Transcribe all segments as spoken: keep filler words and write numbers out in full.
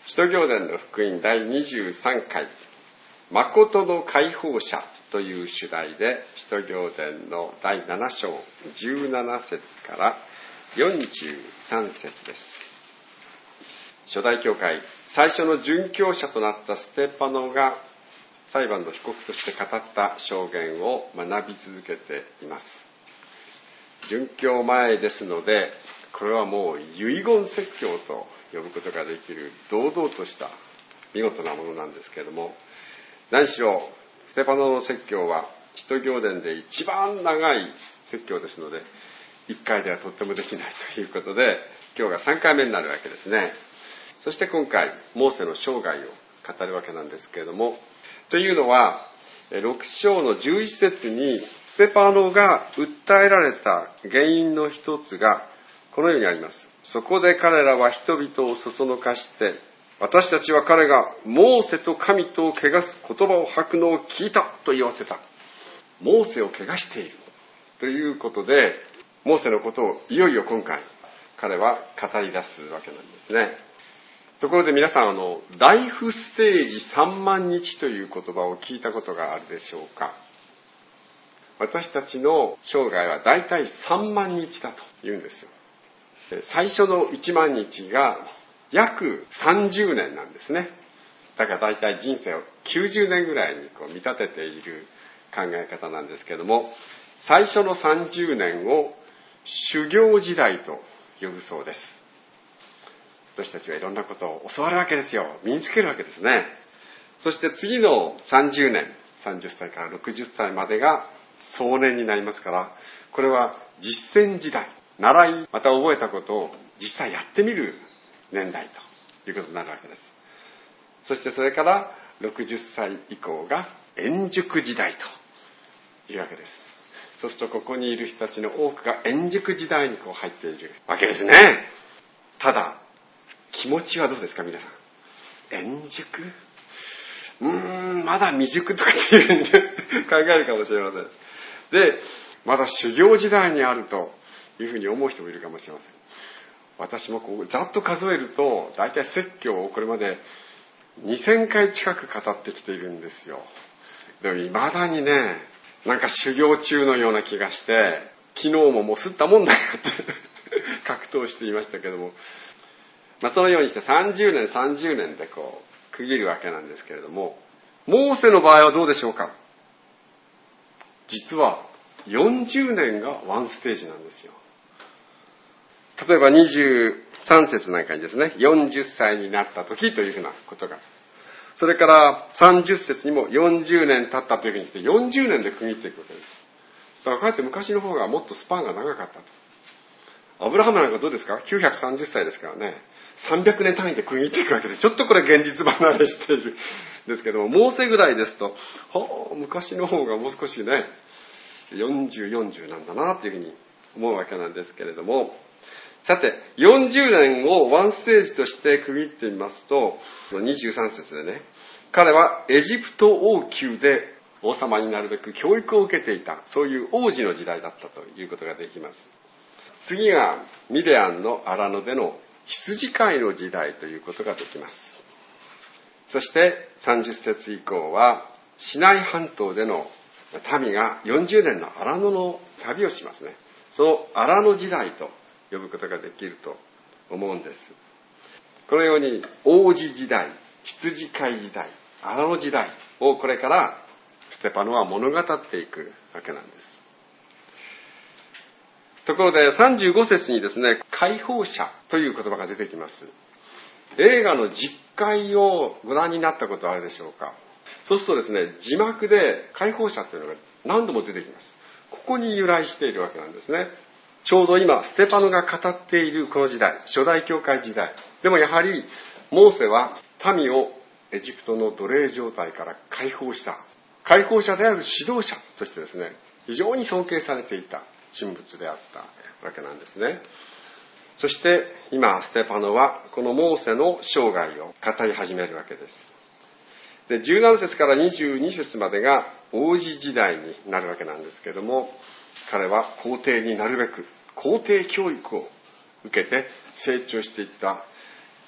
使徒行伝の福音だいにじゅうさんかい、誠の解放者という主題で、使徒行伝のだいなな章じゅうなな節からよんじゅうさん節です。初代教会、最初の殉教者となったステパノが裁判の被告として語った証言を学び続けています。殉教前ですので、これはもう遺言説教と呼ぶことができる堂々とした見事なものなんですけれども、何しろステパノの説教は使徒行伝で一番長い説教ですので、いっかいではとってもできないということで、今日がさんかいめになるわけですね。そして今回モーセの生涯を語るわけなんですけれども、というのはろく章のじゅういち節にステパノが訴えられた原因の一つがこのようにあります。そこで彼らは人々をそそのかして、私たちは彼がモーセと神とを汚す言葉を吐くのを聞いたと言わせた。モーセを汚しているということで、モーセのことをいよいよ今回彼は語り出すわけなんですね。ところで皆さん、あのライフステージさんまん日という言葉を聞いたことがあるでしょうか。私たちの生涯はだいたいさんまん日だと言うんですよ。最初のいちまん日が約さんじゅうねんなんですね。だからだいたい人生をきゅうじゅうねんぐらいにこう見立てている考え方なんですけども、最初のさんじゅうねんを修行時代と呼ぶそうです。私たちはいろんなことを教わるわけですよ。身につけるわけですね。そして次のさんじゅうねん、さんじゅっさいからろくじゅっさいまでが壮年になりますから、これは実践時代、習いまた覚えたことを実際やってみる年代ということになるわけです。そしてそれからろくじゅっさい以降が円熟時代というわけです。そうするとここにいる人たちの多くが円熟時代にこう入っているわけですね。ただ気持ちはどうですか皆さん。円熟、うーんまだ未熟とかっていうふうに考えるかもしれません。でまだ修行時代にあるというふうに思う人もいるかもしれません。私もこうざっと数えると大体説教をこれまでにせんかい近く語ってきているんですよ。でも未だにね、なんか修行中のような気がして、昨日ももう吸ったもんだよって格闘していましたけども、まあ、そのようにしてさんじゅうねんさんじゅうねんでこう区切るわけなんですけれども、モーセの場合はどうでしょうか。実はよんじゅうねんがワンステージなんですよ。例えばにじゅうさん節なんかにですね、よんじゅっさいになった時というふうなことが、それからさんじゅっ節にもよんじゅうねん経ったというふうにして、よんじゅうねんで区切っていくわけです。だからかえって昔の方がもっとスパンが長かったと。アブラハムなんかどうですか、きゅうひゃくさんじゅっさいですからね、さんびゃくねん単位で区切っていくわけです。ちょっとこれ現実離れしているんですけども、モーセぐらいですと、はあ昔の方がもう少しね、よんじゅう、よんじゅうなんだなというふうに思うわけなんですけれども、さてよんじゅうねんをワンステージとして区切ってみますと、にじゅうさん節でね、彼はエジプト王宮で王様になるべく教育を受けていた、そういう王子の時代だったということができます。次がミディアンの荒野での羊飼いの時代ということができます。そしてさんじゅっ節以降はシナイ半島での民がよんじゅうねんの荒野の旅をしますね。その荒野時代と呼ぶことができると思うんです。このように王子時代、羊飼い時代、荒野時代をこれからステパノは物語っていくわけなんです。ところでさんじゅうご節にですね、解放者という言葉が出てきます。映画の実会をご覧になったことはあるでしょうか。そうするとですね、字幕で解放者というのが何度も出てきます。ここに由来しているわけなんですね。ちょうど今ステパノが語っているこの時代、初代教会時代でもやはりモーセは民をエジプトの奴隷状態から解放した解放者である指導者としてですね、非常に尊敬されていた人物であったわけなんですね。そして今ステパノはこのモーセの生涯を語り始めるわけです。でじゅうなな節からにじゅうに節までが王子時代になるわけなんですけれども、彼は皇帝になるべく皇帝教育を受けて成長していった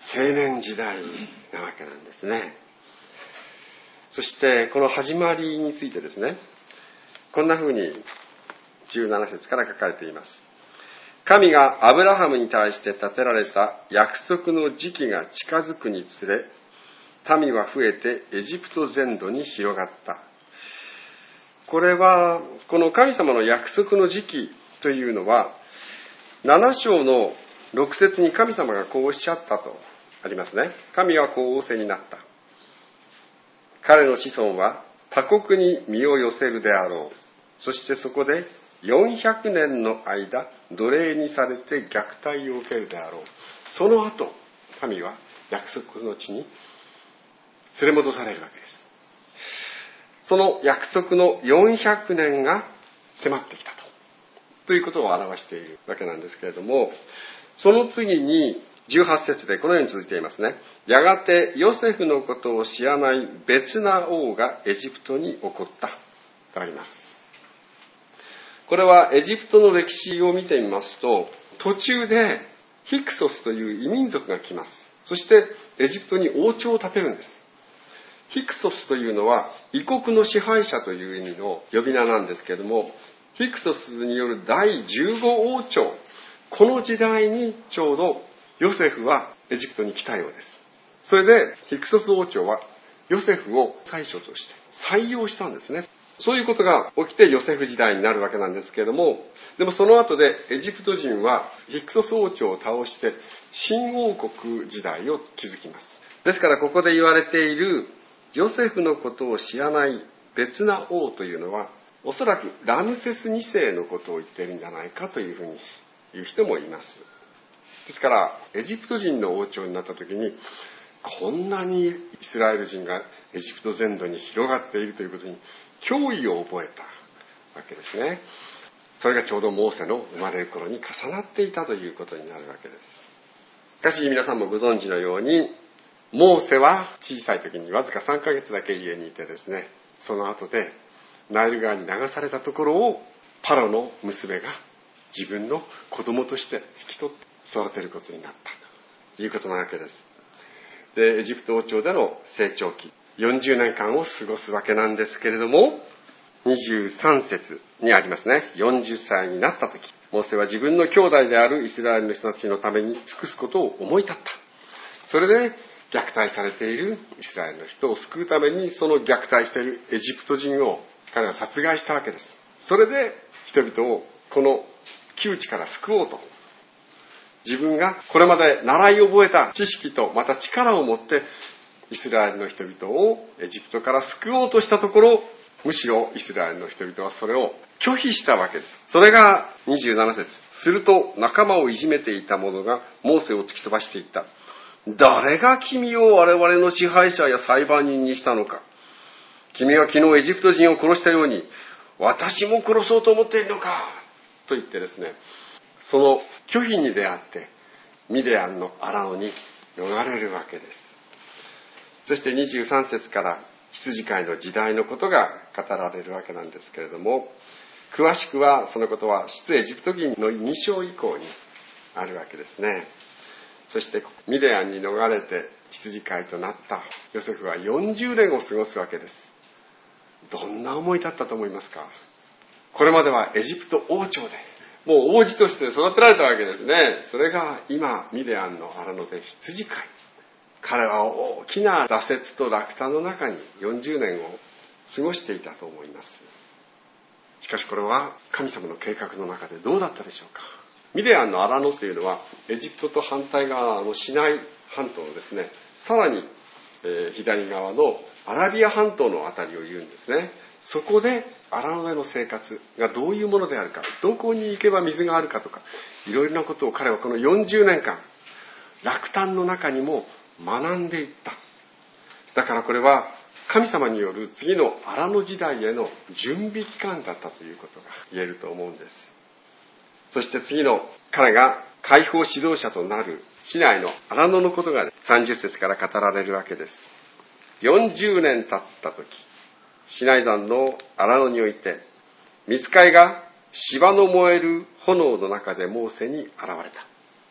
青年時代なわけなんですね。そしてこの始まりについてですね、こんなふうにじゅうなな節から書かれています。神がアブラハムに対して立てられた約束の時期が近づくにつれ、民は増えてエジプト全土に広がった。これはこの神様の約束の時期というのは、なな章のろく節に神様がこうおっしゃったとありますね。神はこう仰せになった。彼の子孫は他国に身を寄せるであろう。そしてそこでよんひゃくねんの間奴隷にされて虐待を受けるであろう。その後、神は約束の地に連れ戻されるわけです。その約束のよんひゃくねんが迫ってきたと、ということを表しているわけなんですけれども、その次にじゅうはち節でこのように続いていますね。やがてヨセフのことを知らない別な王がエジプトに起こったとあります。これはエジプトの歴史を見てみますと、途中でヒクソスという異民族が来ます。そしてエジプトに王朝を建てるんです。ヒクソスというのは異国の支配者という意味の呼び名なんですけれども、ヒクソスによるだいじゅうご王朝、この時代にちょうどヨセフはエジプトに来たようです。それでヒクソス王朝はヨセフを宰相として採用したんですね。そういうことが起きてヨセフ時代になるわけなんですけれども、でもその後でエジプト人はヒクソス王朝を倒して新王国時代を築きます。ですからここで言われているヨセフのことを知らない別な王というのは、おそらくラムセスに世のことを言っているんじゃないかというふうに言う人もいます。ですからエジプト人の王朝になった時に、こんなにイスラエル人がエジプト全土に広がっているということに脅威を覚えたわけですね。それがちょうどモーセの生まれる頃に重なっていたということになるわけです。しかし皆さんもご存知のように、モーセは小さい時にわずかさんかげつだけ家にいてですね、その後でナイル川に流されたところをパロの娘が自分の子供として引き取って育てることになったということなわけです。で、エジプト王朝での成長期、よんじゅうねんかんを過ごすわけなんですけれども、にじゅうさん節にありますね。よんじゅっさいになった時、モーセは自分の兄弟であるイスラエルの人たちのために尽くすことを思い立った。それで虐待されているイスラエルの人を救うために、その虐待しているエジプト人を彼は殺害したわけです。それで人々をこの窮地から救おうと、自分がこれまで習い覚えた知識とまた力を持ってイスラエルの人々をエジプトから救おうとしたところ、むしろイスラエルの人々はそれを拒否したわけです。それがにじゅうなな節。すると仲間をいじめていた者がモーセを突き飛ばしていった。誰が君を我々の支配者や裁判人にしたのか。君は昨日エジプト人を殺したように私も殺そうと思っているのか。と言ってですね、その拒否に出会ってミディアンの荒野に逃れるわけです。そしてにじゅうさん節から羊飼いの時代のことが語られるわけなんですけれども、詳しくはそのことは出エジプト記のに章以降にあるわけですね。そしてミディアンに逃れて羊飼いとなったヨセフはよんじゅうねんを過ごすわけです。どんな思いだったと思いますか。これまではエジプト王朝でもう王子として育てられたわけですね。それが今ミディアンの荒野で羊飼い。彼は大きな挫折と落胆の中によんじゅうねんを過ごしていたと思います。しかしこれは神様の計画の中でどうだったでしょうか。ミディアンの荒野というのはエジプトと反対側のシナイ半島のですね、さらに、えー、左側のアラビア半島のあたりを言うんですね。そこで荒野での生活がどういうものであるか、どこに行けば水があるかとか、いろいろなことを彼はこのよんじゅうねんかん落胆の中にも学んでいった。だからこれは神様による次の荒野時代への準備期間だったということが言えると思うんです。そして次の彼が解放指導者となる市内の荒野のことがさんじゅう節から語られるわけです。よんじゅうねん経った時、シナイ山の荒野において御使いが芝の燃える炎の中でモーセに現れた。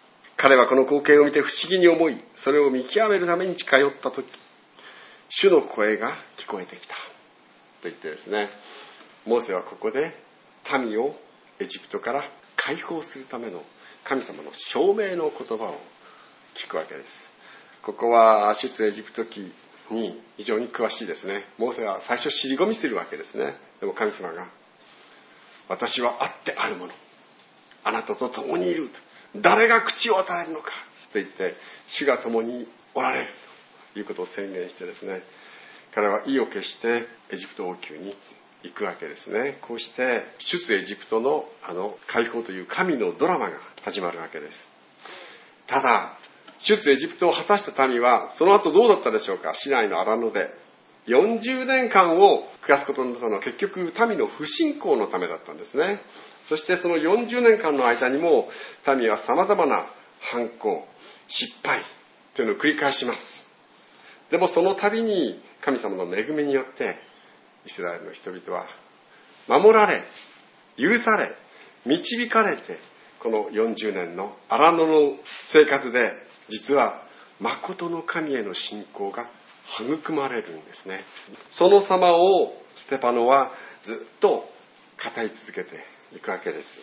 彼はこの光景を見て不思議に思い、それを見極めるために近寄った時、主の声が聞こえてきたと言ってですね、モーセはここで民をエジプトから解放するための神様の証明の言葉を聞くわけです。ここは出エジプト記に非常に詳しいですね。モーセは最初尻込みするわけですね。でも神様が、私はあってあるもの、あなたと共にいる、誰が口を与えるのかと言って、主が共におられるということを宣言してですね、彼は意を決してエジプト王宮に行くわけですね。こうして出エジプトのあの解放という神のドラマが始まるわけです。ただ出エジプトを果たした民はその後どうだったでしょうか。市内の荒野でよんじゅうねんかんを暮らすことになったのは結局民の不信仰のためだったんですね。そしてそのよんじゅうねんかんの間にも民はさまざまな反抗、失敗というのを繰り返します。でもその度に神様の恵みによってイスラエルの人々は守られ、許され、導かれて、このよんじゅうねんの荒野の生活で実は誠の神への信仰が育まれるんですね。その様をステパノはずっと語り続けていくわけです。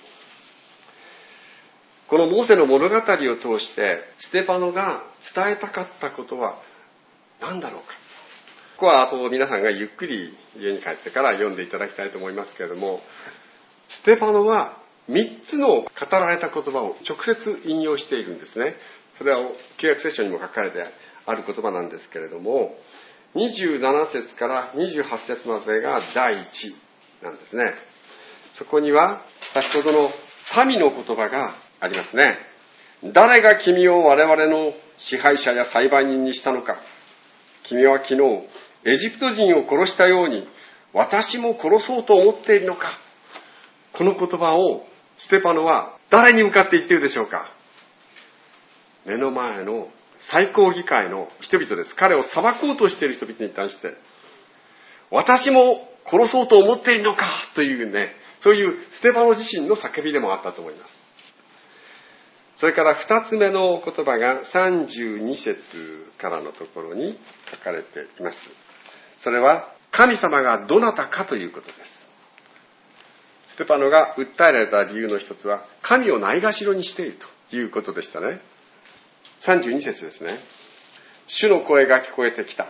このモーセの物語を通してステパノが伝えたかったことは何だろうか。ここはあと皆さんがゆっくり家に帰ってから読んでいただきたいと思いますけれども、ステパノはみっつの語られた言葉を直接引用しているんですね。それは旧約聖書にも書かれてある言葉なんですけれども、にじゅうなな節からにじゅうはち節までが第一なんですね。そこには先ほどの民の言葉がありますね。誰が君を我々の支配者や裁判人にしたのか。君は昨日エジプト人を殺したように私も殺そうと思っているのか。この言葉をステパノは誰に向かって言っているでしょうか。目の前の最高議会の人々です。彼を裁こうとしている人々に対して、私も殺そうと思っているのかというね、そういうステパノ自身の叫びでもあったと思います。それから二つ目の言葉がさんじゅうに節からのところに書かれています。それは神様がどなたかということです。ステパノが訴えられた理由の一つは神をないがしろにしているということでしたね。さんじゅうに節ですね。主の声が聞こえてきた。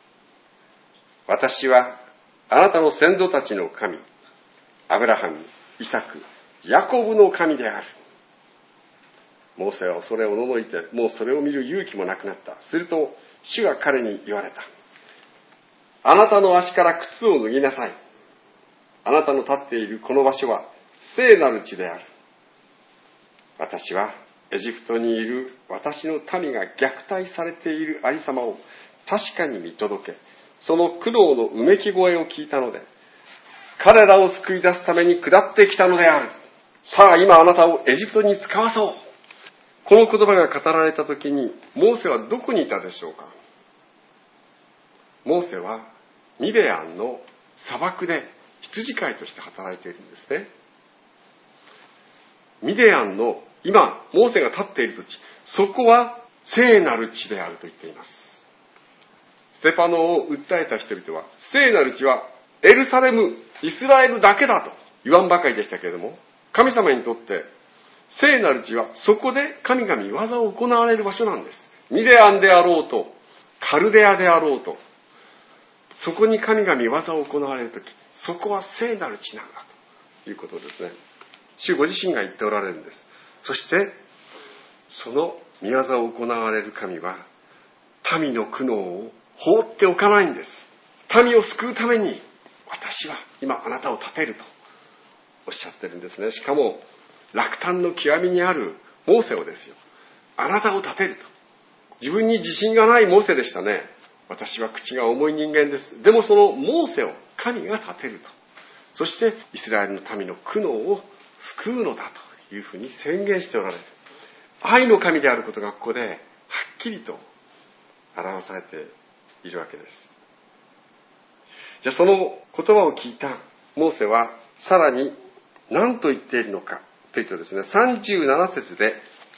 私はあなたの先祖たちの神、アブラハム、イサク、ヤコブの神である。モーセは恐れおののいて、もうそれを見る勇気もなくなった。すると主が彼に言われた。あなたの足から靴を脱ぎなさい。あなたの立っているこの場所は聖なる地である。私はエジプトにいる私の民が虐待されているありさまを確かに見届け、その苦悩のうめき声を聞いたので、彼らを救い出すために下ってきたのである。さあ今あなたをエジプトに使わそう。この言葉が語られた時にモーセはどこにいたでしょうか。モーセはミディアンの砂漠で羊飼いとして働いているんですね。ミディアンの今モーセが立っている土地、そこは聖なる地であると言っています。ステパノを訴えた人々は聖なる地はエルサレム、イスラエルだけだと言わんばかりでしたけれども、神様にとって聖なる地はそこで神が御業を行われる場所なんです。ミディアンであろうとカルデアであろうと、そこに神が御業を行われるとき、そこは聖なる地なんだということですね。主ご自身が言っておられるんです。そしてその御業を行われる神は民の苦悩を放っておかないんです。民を救うために私は今あなたを立てるとおっしゃってるんですね。しかも落胆の極みにあるモーセをですよ、あなたを立てると。自分に自信がないモーセでしたね。私は口が重い人間です。でもそのモーセを神が立てると。そしてイスラエルの民の苦悩を救うのだというふうに宣言しておられる。愛の神であることがここではっきりと表されているわけです。じゃあその言葉を聞いたモーセはさらに何と言っているのかというとですね、さんじゅうなな節で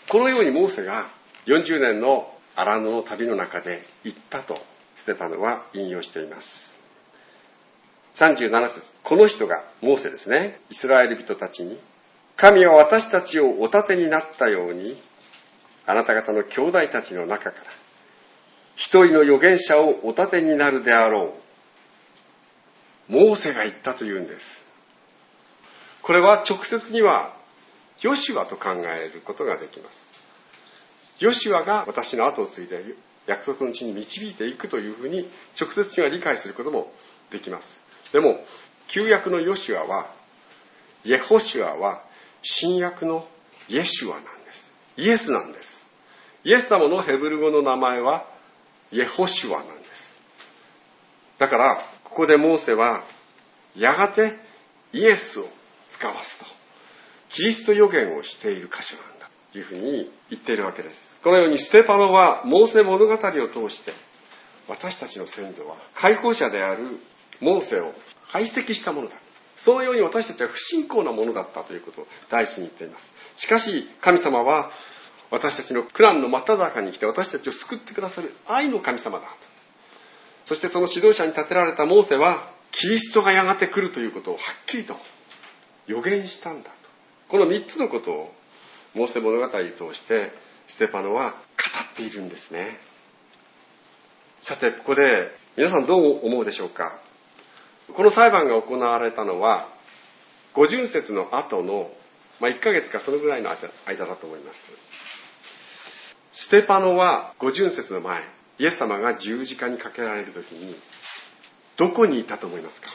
このようにモーセがよんじゅうねんの荒野の旅の中で言ったとステパノは引用しています。さんじゅうなな節、この人がモーセですね、イスラエル人たちに、神は私たちをお立てになったように、あなた方の兄弟たちの中から一人の預言者をお立てになるであろう。モーセが言ったというんです。これは直接にはヨシュアと考えることができます。ヨシュアが私の後を継いで約束の地に導いていくというふうに直接には理解することもできます。でも旧約のヨシュアは、イエホシュアは新約のイエシュアなんです。イエスなんです。イエス様のヘブル語の名前はイエホシュアなんです。だからここでモーセはやがてイエスを使わすと、キリスト予言をしている箇所なんだというふうに言っているわけです。このようにステパノはモーセ物語を通して私たちの先祖は解放者であるモーセを排斥したものだ、そのように私たちは不信仰なものだったということを第一に言っています。しかし神様は私たちの苦難の真っ只中に来て私たちを救ってくださる愛の神様だと。そしてその指導者に立てられたモーセはキリストがやがて来るということをはっきりと予言したんだと。この三つのことをモーセ物語を通してステパノは語っているんですね。さてここで皆さんどう思うでしょうか。この裁判が行われたのは五巡節の後の、まあ、いっかげつかそのぐらいの間だと思います。ステパノは五巡節の前、イエス様が十字架にかけられるときにどこにいたと思いますか。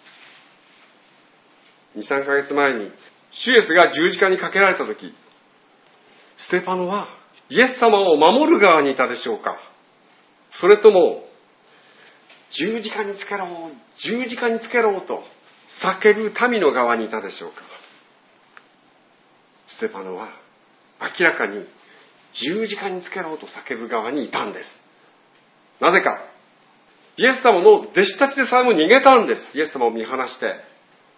に、さんかげつまえに主イエスが十字架にかけられたとき、ステパノはイエス様を守る側にいたでしょうか、それとも十字架につけろ、十字架につけろと叫ぶ民の側にいたでしょうか。ステパノは明らかに十字架につけろと叫ぶ側にいたんです。なぜか、イエス様の弟子たちでさえも逃げたんです。イエス様を見放して。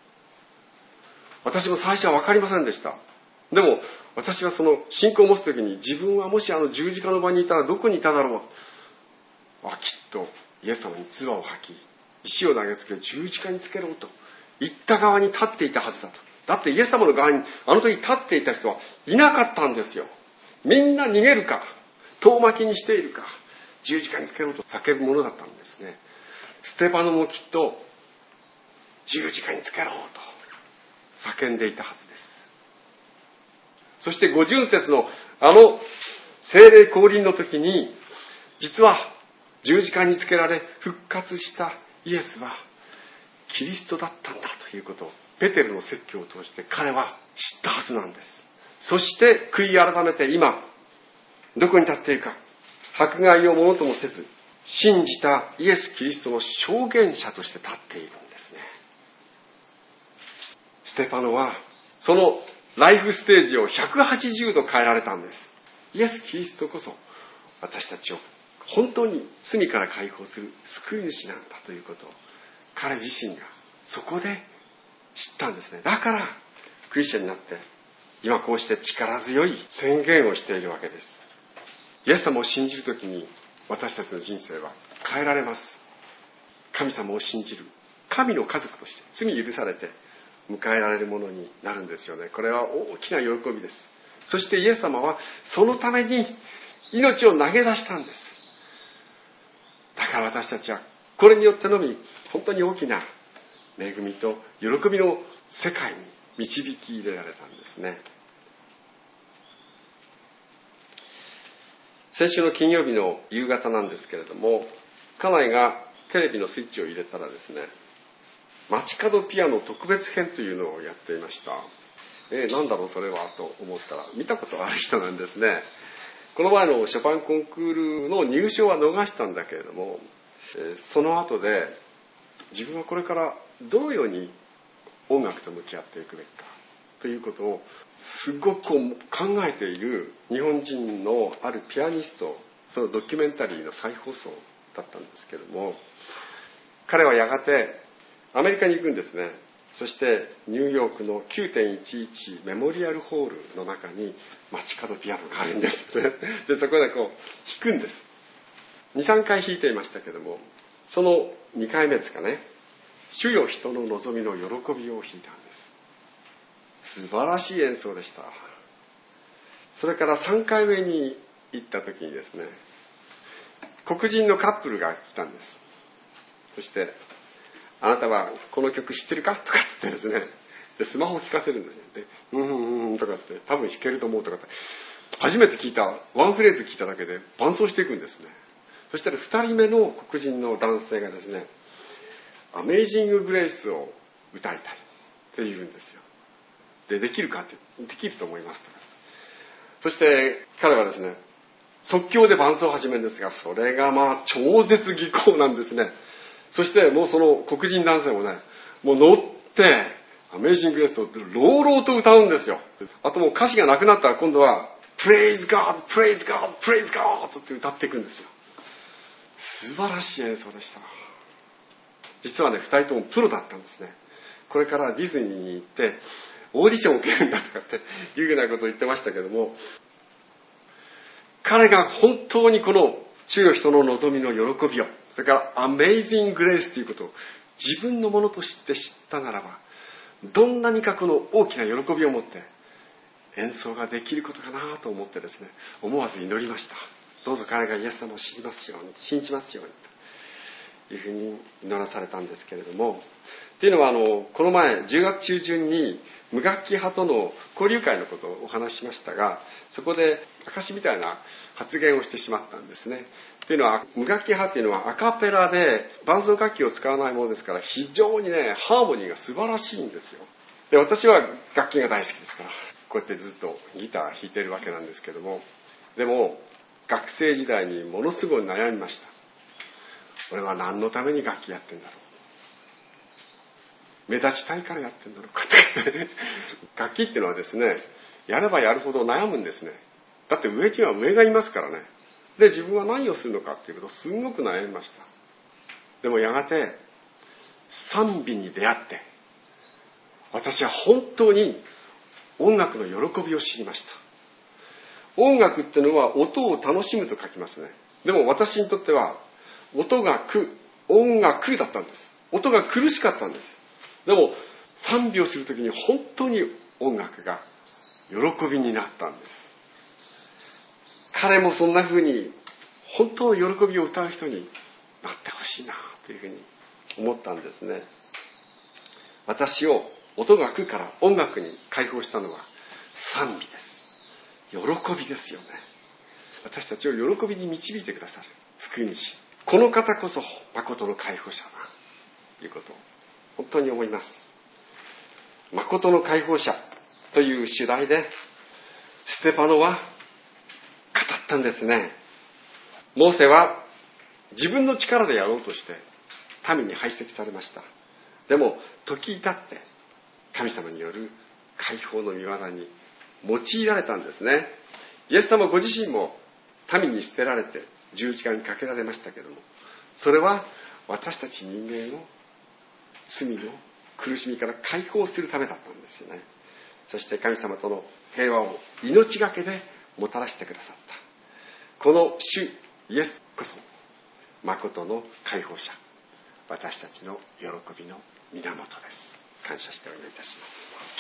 私も最初は分かりませんでした。でも私はその信仰を持つときに、自分はもしあの十字架の場にいたらどこにいただろう、あ、きっとイエス様に唾を吐き石を投げつけ十字架につけろと言った側に立っていたはずだと。だってイエス様の側にあの時立っていた人はいなかったんですよ。みんな逃げるか遠巻きにしているか十字架につけろと叫ぶものだったんですね。ステパノもきっと十字架につけろと叫んでいたはずです。そして五巡節のあの聖霊降臨の時に、実は十字架につけられ復活したイエスはキリストだったんだということをペテルの説教を通して彼は知ったはずなんです。そして悔い改めて今どこに立っているか、迫害をものともせず信じたイエス・キリストの証言者として立っているんですね。ステパノはそのライフステージをひゃくはちじゅうど変えられたんです。イエス・キリストこそ私たちを本当に罪から解放する救い主なんだということを彼自身がそこで知ったんですね。だからクリスチャンになって今こうして力強い宣言をしているわけです。イエス様を信じるときに私たちの人生は変えられます。神様を信じる神の家族として罪許されて迎えられるものになるんですよね。これは大きな喜びです。そしてイエス様はそのために命を投げ出したんです。だから私たちはこれによってのみ本当に大きな恵みと喜びの世界に導き入れられたんですね。先週の金曜日の夕方なんですけれども、家内がテレビのスイッチを入れたらですね、街角ピアノ特別編というのをやっていました。えー、なんだろうそれはと思ったら見たことある人なんですね。この前のショパンコンクールの入賞は逃したんだけれども、えー、その後で自分はこれからどのように音楽と向き合っていくべきかということをすごく考えている日本人のあるピアニスト、そのドキュメンタリーの再放送だったんですけれども、彼はやがてアメリカに行くんですね。そしてニューヨークの きゅうてんいちいち メモリアルホールの中に街角ピアノがあるんですでそこでこう弾くんです。にさんかい弾いていましたけども、そのにかいめですかね、主よ人の望みの喜びを弾いたんです。素晴らしい演奏でした。それからさんかいめに行った時にですね、黒人のカップルが来たんです。そしてあなたはこの曲知ってるかとかつってですね、でスマホを聞かせるんですよ。でうんうんうんとかつって多分弾けると思うとかって初めて聞いたワンフレーズ聞いただけで伴奏していくんですね。そしたらふたりめの黒人の男性がですね、アメイジンググレイスを歌いたいって言うんですよ。でできるかってできると思いますとか。そして彼はですね即興で伴奏を始めるんですが、それがまあ超絶技巧なんですね。そしてもうその黒人男性もね、もう乗ってアメイジンググレイスを朗々と歌うんですよ。あともう歌詞がなくなったら今度はプレイズガードプレイズガードプレイズガードって歌っていくんですよ。素晴らしい演奏でした。実はねふたりともプロだったんですね。これからディズニーに行ってオーディションを受けるんだとかっていうようなことを言ってましたけども、彼が本当にこの主よ人の望みの喜びを、それからアメイジンググレイスということを自分のものとして知ったならば、どんなにかこの大きな喜びを持って演奏ができることかなと思ってですね、思わず祈りました。どうぞ彼がイエス様を知りますように、信じますようにというふうに祈らされたんですけれども、っていうのはあのこの前じゅうがつ中旬に無楽器派との交流会のことをお話ししましたが、そこで証みたいな発言をしてしまったんですね。っていうのは無楽器派っていうのはアカペラで伴奏楽器を使わないものですから、非常にねハーモニーが素晴らしいんですよ。で私は楽器が大好きですからこうやってずっとギター弾いてるわけなんですけども、でも学生時代にものすごい悩みました。俺は何のために楽器やってんだろう、目立ちたいからやってんだろうかって楽器っていうのはですね、やればやるほど悩むんですね。だって上には上がいますからね。で自分は何をするのかっていうことをすごく悩みました。でもやがて賛美に出会って、私は本当に音楽の喜びを知りました。音楽っていうのは音を楽しむと書きますね。でも私にとっては音が苦、音楽だったんです。音が苦しかったんです。でも賛美をするときに本当に音楽が喜びになったんです。彼もそんな風に本当の喜びを歌う人になってほしいなというふうに思ったんですね。私を音楽から音楽に解放したのは賛美です。喜びですよね。私たちを喜びに導いてくださる救い主、この方こそ誠の解放者だということを本当に思います。誠の解放者という主題でステパノは語ったんですね。モーセは自分の力でやろうとして民に排斥されました。でも時至って神様による解放の御業に用いられたんですね。イエス様ご自身も民に捨てられて十字架にかけられましたけども、それは私たち人間を罪の苦しみから解放するためだったんですよね。そして神様との平和を命がけでもたらしてくださった、この主イエスこそ誠の解放者、私たちの喜びの源です。感謝してお祈りいたします。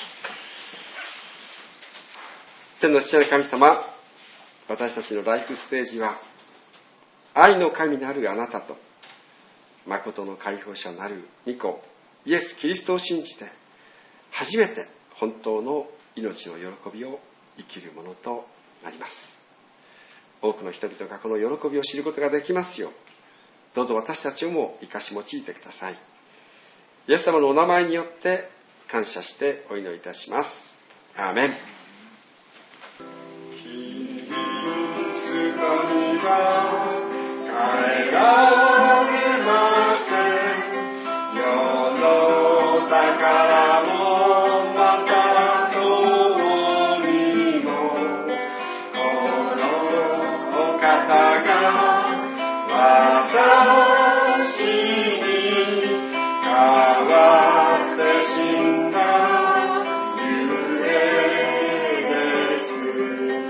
天の父なる神様、私たちのライフステージは愛の神なるあなたと誠の解放者なる御子イエス・キリストを信じて初めて本当の命の喜びを生きるものとなります。多くの人々がこの喜びを知ることができますよう、どうぞ私たちをも生かし用いてください。イエス様のお名前によって感謝してお祈りいたします。アーメン。キリストには帰られません。世の宝もまた遠にも、このお方が私に代わって死んだゆえです。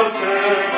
せ